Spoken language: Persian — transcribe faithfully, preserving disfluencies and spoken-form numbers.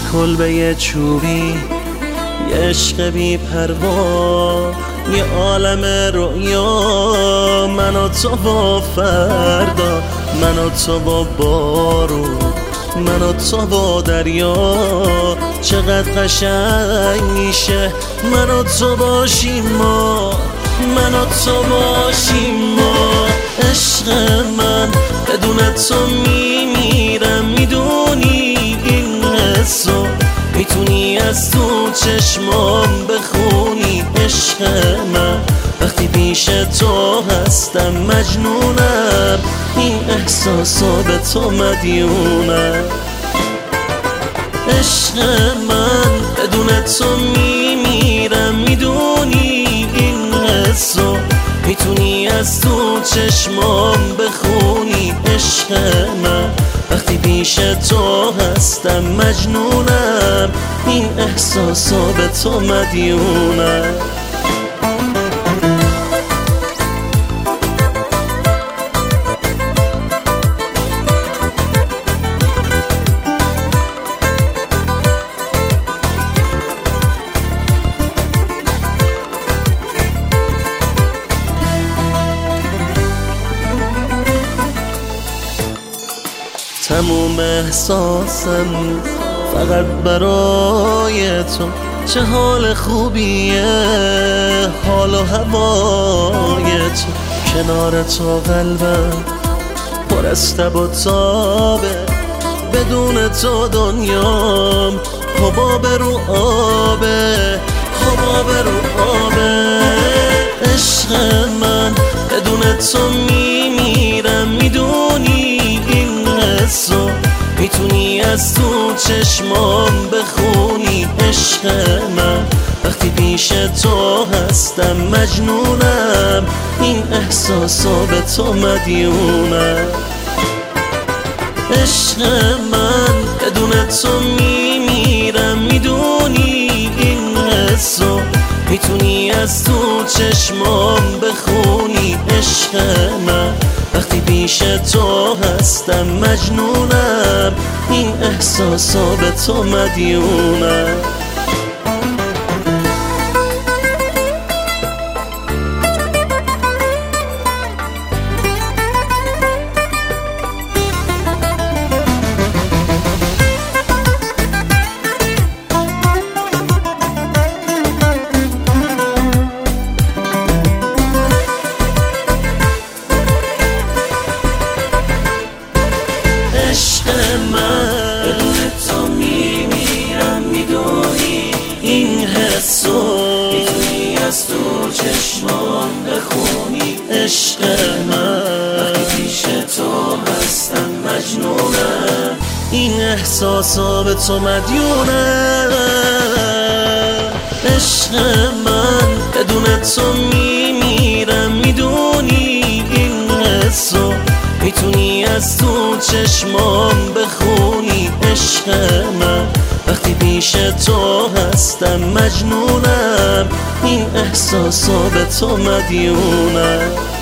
کلبه چوبی، یه عشق بی پروا، یه عالم رویا، من و تو با فردا، من و تو با بارون، من و تو با دریا. چقدر قشنگ میشه من و تو باشیم ما، من و تو باشیم ما. عشق من بدون تو میمیرم، میدونی این حسو، میتونی از تو چشمام بخونی. عشق من وقتی پیش تو هستم مجنونم، این احساسا به تو مدیونم. عشق من بدون تو میمیرم، میدونی این حسو، میتونی از تو چشمام بخونی. عشق من وقتی پیش تو هستم مجنونم، این احساسا به تو مدیونم. تموم احساسم فقط برای تو، چه حال خوبیه حال و هوای تو. کنار تو قلبم پر از تب و تابه، بدون تو دنیام حباب رو آبه، حباب رو آبه. عشق من بدون تو میمیرم، میدونی این حسو، میتونی از تو چشمام بخونی. عشق من وقتی پیش تو هستم مجنونم، این احساسا به تو مدیونم. عشق من بدون تو میمیرم، میدونی این حسو، میتونی از تو چشمام بخونی. عشق من وقتی پیش تو هستم مجنونم، این احساسا به تو مدیونم. عشق من بدون تو میمیرم، میدونی این حسو، میتونی از تو چشمان بخونی. عشق من وقتی پیش تو هستم مجنونم، این احساسا به تو مدیونم. عشق من بدون تو میمیرم، میدونی این حسو، میتونی از تو چشمام بخونی. عشق من وقتی پیش تو هستم مجنونم، این احساسا به تو مدیونم.